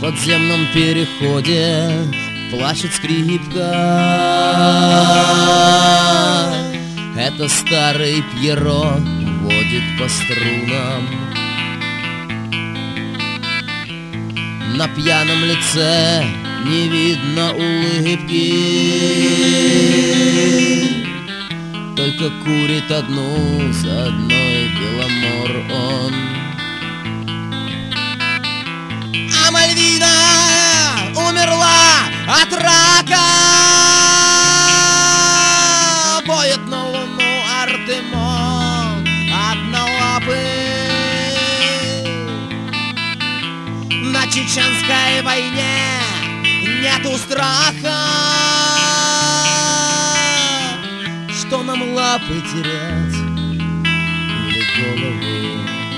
подземном переходе плачет скрипка. Это старый Пьеро водит по струнам. На пьяном лице не видно улыбки, только курит одну за одной Беломор он. А Мальвина умерла от рака, поет на луну Артемон однолапый. На чеченской войне нету страха, что нам лапы терять или головы.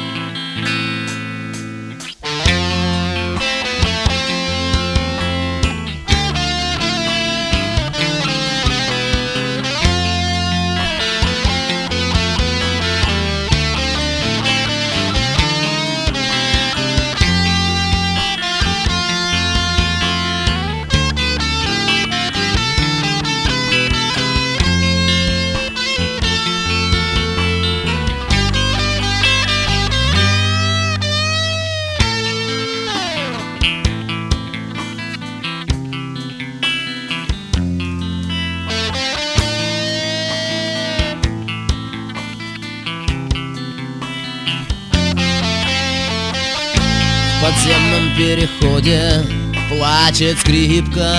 В подземном переходе плачет скрипка.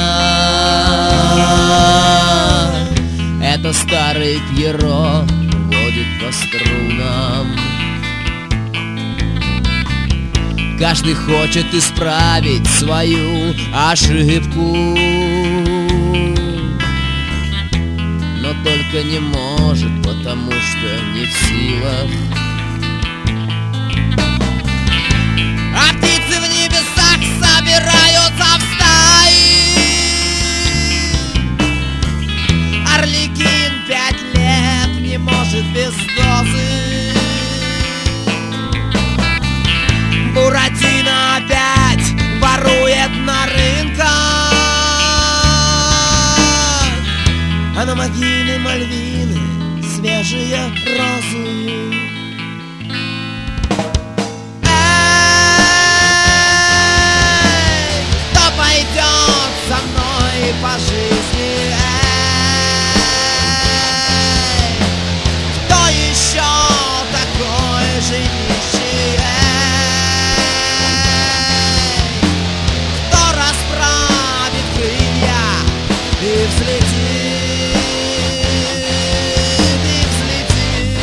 Это старый Пьеро водит по струнам. Каждый хочет исправить свою ошибку, но только не может, потому что не в силах. А птицы в небесах собираются в стаи. Арлекин 5 лет не может без дозы. Буратино опять ворует на рынках, а на могиле Мальвины свежие розы. Пойдет со мной по жизни, кто еще такой же нищий, кто расправит крылья и взлетит, и взлетит.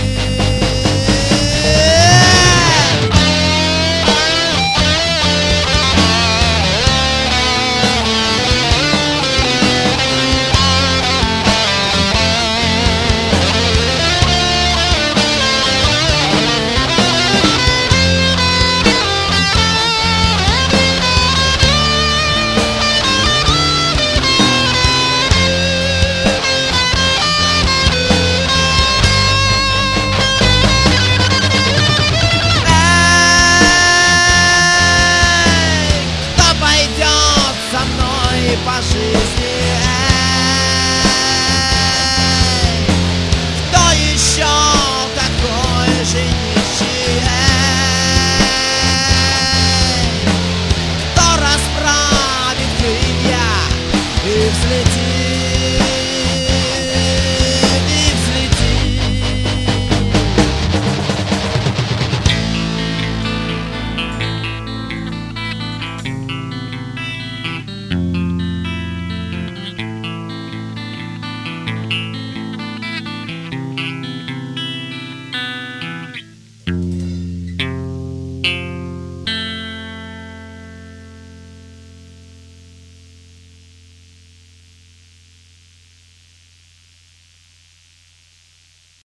По жизни, кто еще такой же?